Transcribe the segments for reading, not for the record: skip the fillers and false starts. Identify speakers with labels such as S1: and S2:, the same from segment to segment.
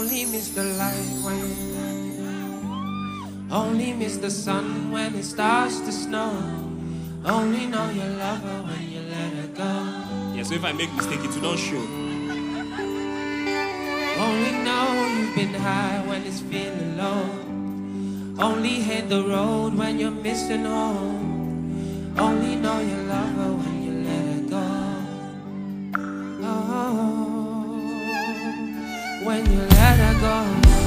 S1: only miss the light when, only miss the sun when it starts to snow. Only know you love her when you let her go.
S2: Yeah, so if I make mistake, it will not show.
S1: Only know you've been high when it's feeling low. Only hit the road when you're missing home. Only know you love her when you let her go. Oh, when you let her go.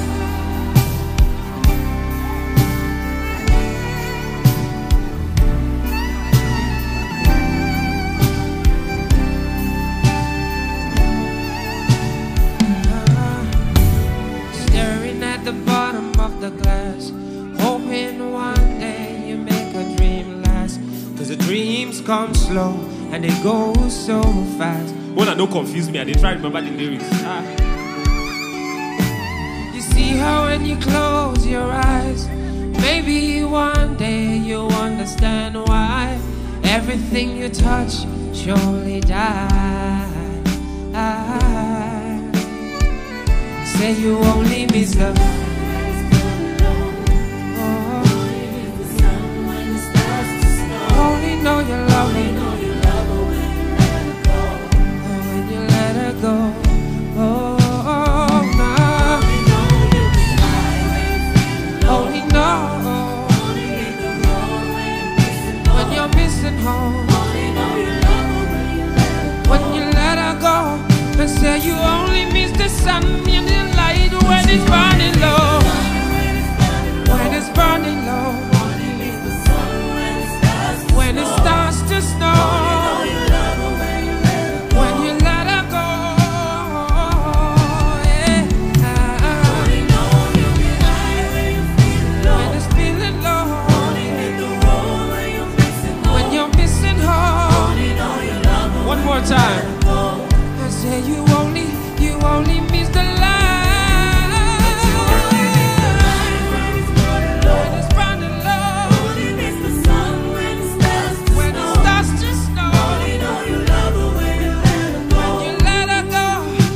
S1: Staring at the bottom of the glass, hoping one day you make a dream last. Cause the dreams come slow and they go so fast.
S2: When I don't confuse me, I didn't try to remember the lyrics.
S1: You see how when you close your eyes, maybe one day you'll understand why everything you touch surely dies. Say you only miss the only know you love me when you let her go. Oh, nah. Only know when you're missing home. When you let her go, and say you only miss the sun and the light when it's burning low. When it's burning low. When it starts to snow. When you let her go. Yeah. When it's feeling low. When you're missing home. One more time. I say you only miss the light. When it's burning low. When it starts to snow. When you let her go.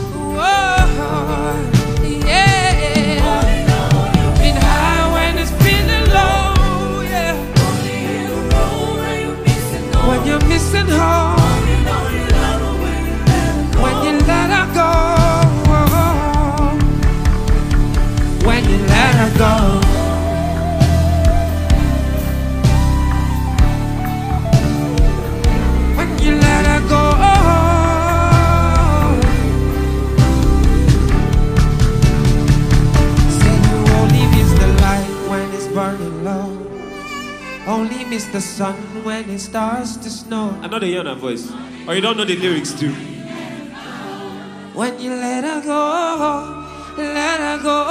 S1: Oh, yeah. Been high when it's feeling low. Yeah. When you're missing home. When you let her go. When you let her go. When you let her go. Say you only miss the light when it's burning low. Only miss the sun when it starts to snow.
S2: I know the hear her voice. Or you don't know the lyrics too.
S1: When you let her go, let her go.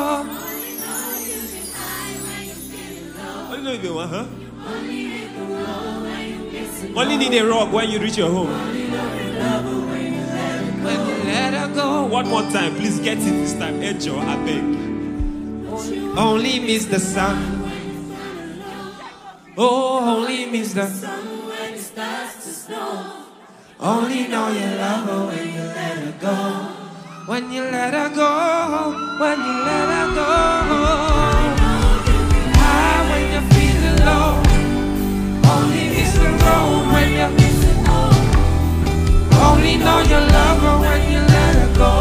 S2: Only know if you want, huh? Only need a rock when you reach your home.
S1: When you let her go.
S2: One more time, please get it this time. Echo, I beg.
S1: Only miss the sun. Oh, only miss the sun when it starts to snow. Only know you love her when you let her go. When you let her go. When you let her go. High when you're feeling low. Only miss the road when you're missing home. Only know you love her when you let her go.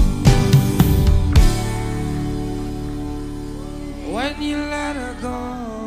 S1: When you let her go.